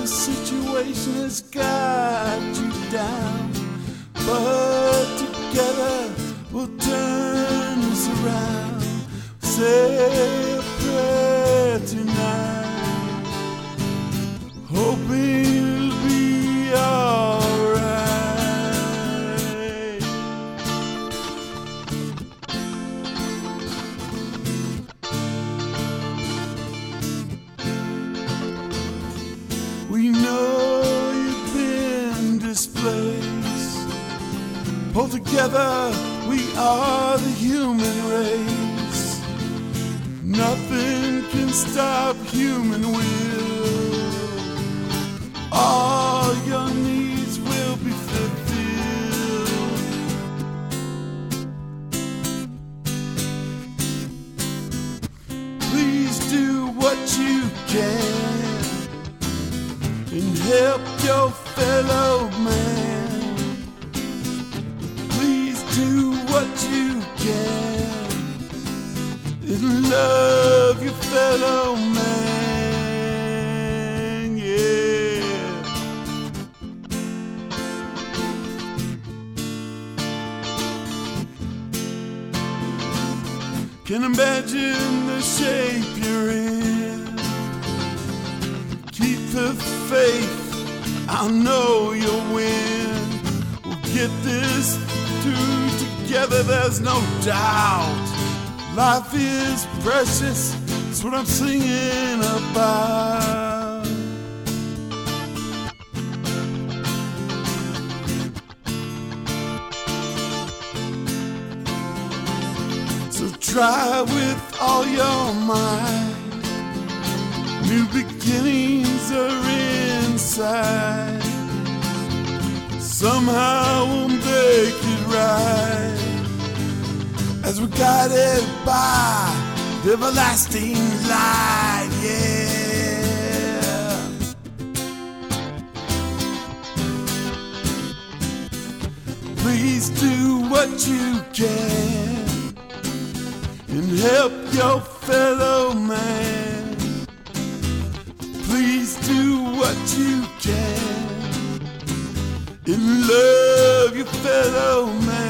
situation has got you down, but together we'll turn this around. Say a prayer tonight, hoping it'll be alright. We know you've been displaced. Pull together, we are the human race. Nothing can stop human will. All your needs will be fulfilled. Please do what you can and help your fellow man. Please do what you can and love your fellow man, yeah. Can imagine the shape you're in. Keep the faith, I know you'll win. We'll get this through together, there's no doubt. Life is precious, that's what I'm singing about. So try with all your might. New beginnings are inside. Somehow we'll make it right as we're guided by the everlasting light, yeah. Please do what you can and help your fellow man. Please do what you can and love your fellow man.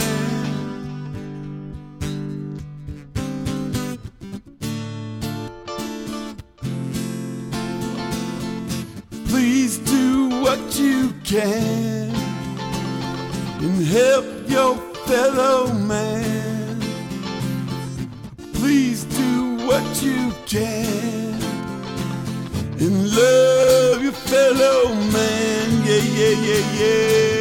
Please do what you can and help your fellow man. Please do what you can and love your fellow man, yeah, yeah, yeah, yeah.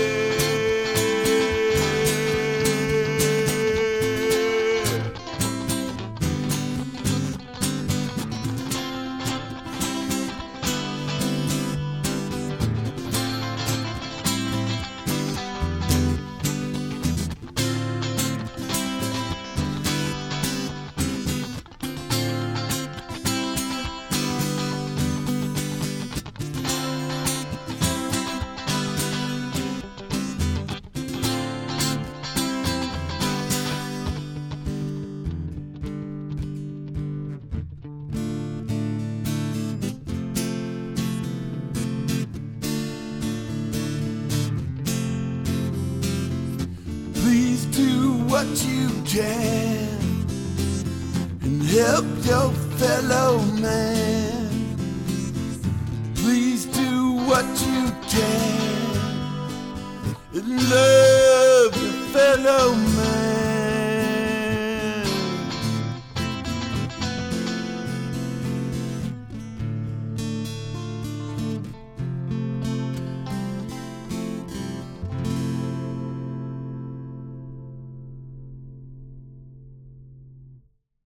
Please do what you can and help your fellow man. Please do what you can and love your fellow man.